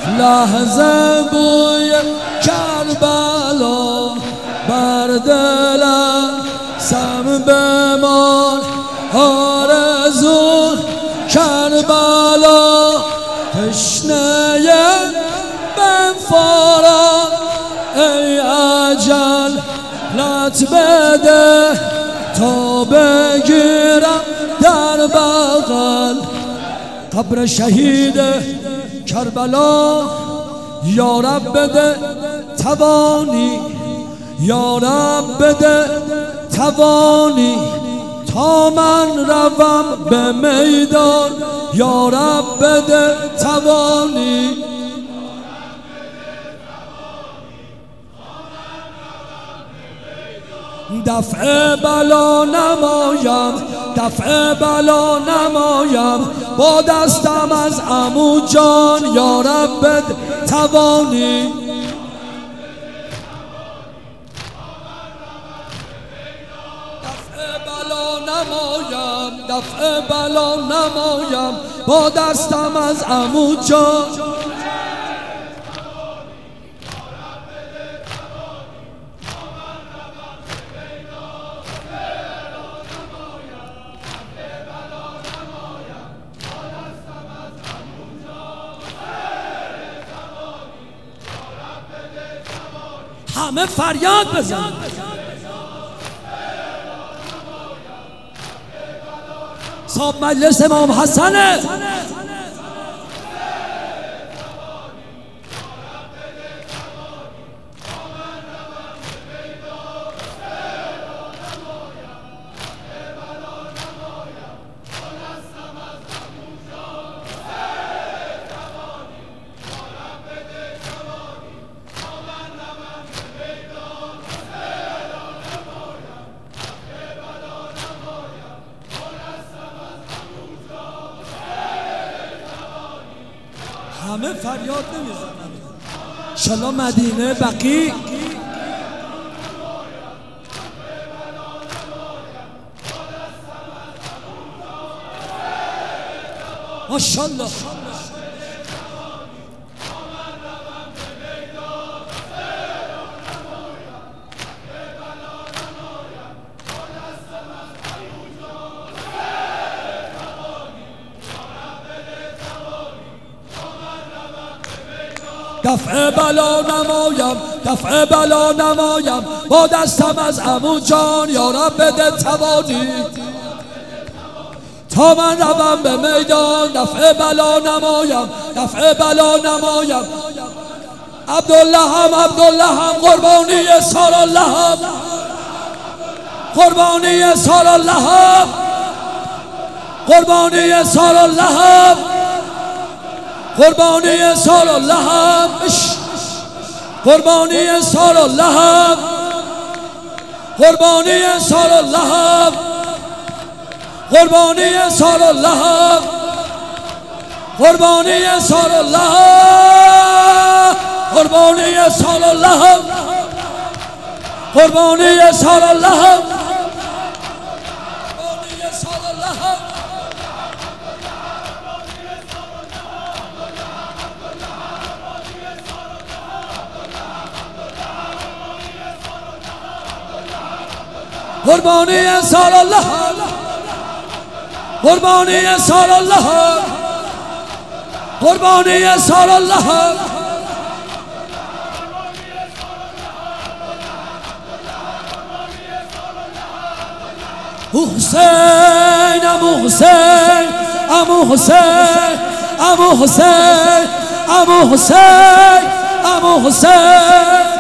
لحظه بوی کربلا بر دلم سم بمان آرزو کربلا تشنه بفارم ای اجل لط بده تا بگیرم در بغل قبر شهید کربلا یا رب بده توانی یا رب بده توانی تا من روم به میدان یا رب بده توانی دفع بلا نمایم دفع بلا نمایم با دستم از عمو جان یا رب بده توانی دفع بلا نمایم با دستم از عمو جان همه فریاد بزن صاحب مجلس امام حسنه همه فریاد نمیزنن انشالله مدینه بقی ماشاءالله دفع بلا نمایم دفع بلا نمایم با دستم از عمو جان یا رب بده توانی تا من روم به میدان دفع بلا نمایم دفع بلا نمایم عبدالله هم قربانی سال الله قربانی سال الله قربانی سال الله قربانی سال الله قربانی سال الله قربانی سال الله قربانی سال الله قربانی سال الله قربانی سال الله قربانی سال الله قربانی سال الله قربانی سال الله قربانی سال الله حسین عمو حسین عمو حسین عمو حسین عمو حسین عمو حسین